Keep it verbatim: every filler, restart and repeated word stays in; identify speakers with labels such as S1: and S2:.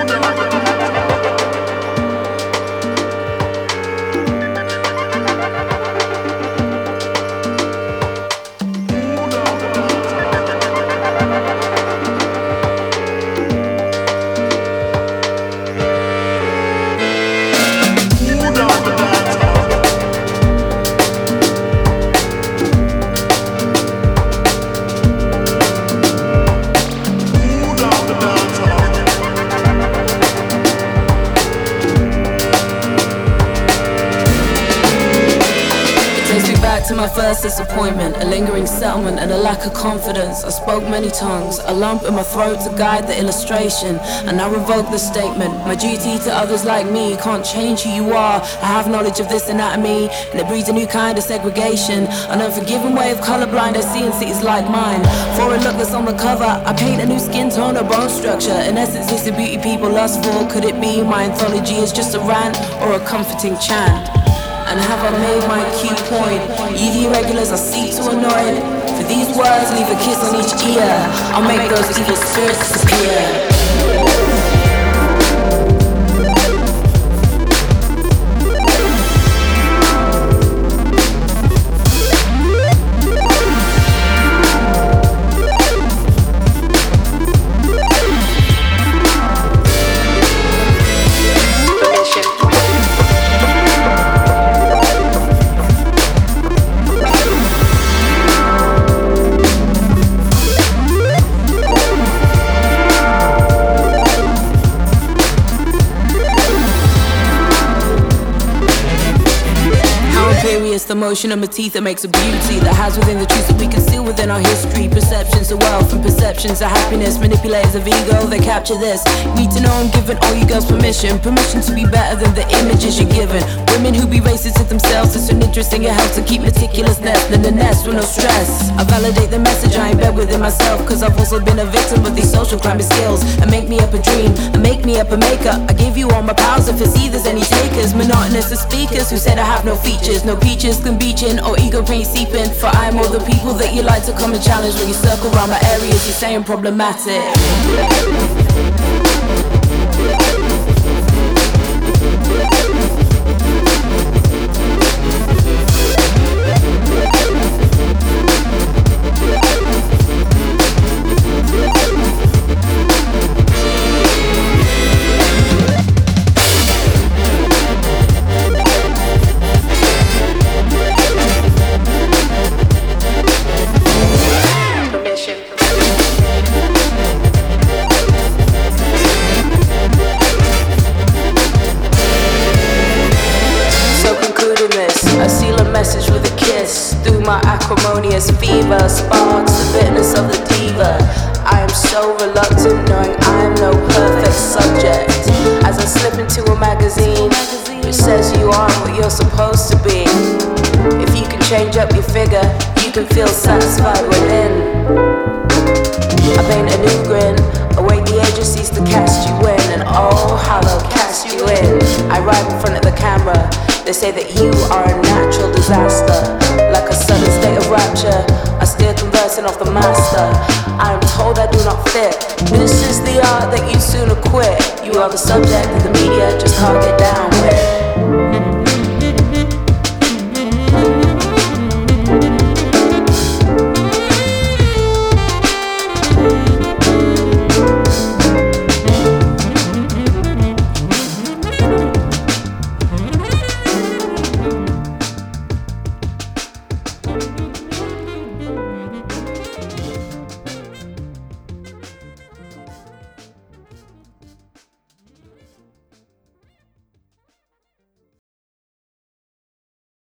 S1: To my first disappointment, a lingering settlement and a lack of confidence. I spoke many tongues, a lump in my throat to guide the illustration, and I revoke the statement. My duty to others like me can't change who you are. I have knowledge of this anatomy, and it breeds a new kind of segregation. An unforgiving way of colorblind I see in cities like mine. For a look that's on the cover, I paint a new skin tone or bone structure. In essence, it's the beauty people lust for. Could it be my anthology is just a rant or a comforting chant? And have I made my key point? Ye the irregulars I seek to annoy. For these words, leave a kiss on each ear. I'll make those evil spirits disappear. The motion of my teeth that makes a beauty that has within the truth that we conceal within our history. Perceptions of wealth and perceptions of happiness. Manipulators of ego, they capture this. Need to know I'm giving all you girls permission. Permission to be better than the images you're given. Women who be racist to themselves, it's an interest in your health to keep meticulousness in the nest with no stress. I validate the message I embed within myself, cause I've also been a victim of these social crime skills. And make me up a dream, and make me up a maker. I give you all my powers if it's there's any takers. Monotonous as speakers who said I have no features, no peaches can beaching or ego paint seeping. For I'm all the people that you like to come and challenge. When you circle around my areas, you're saying problematic. I seal a message with a kiss. Through my acrimonious fever sparks the bitterness of the diva. I am so reluctant knowing I am no perfect subject. As I slip into a magazine which says you are what you're supposed to be. If you can change up your figure, you can feel satisfied within. I paint a new grin, await the agencies to cast you in. And oh how they'll cast you in. I ride in front of the camera. They say that you are a natural disaster. Like a sudden state of rapture, I steer conversing off the master. I am told I do not fit. This is the art that you sooner quit. You are the subject that the media just can't get down with.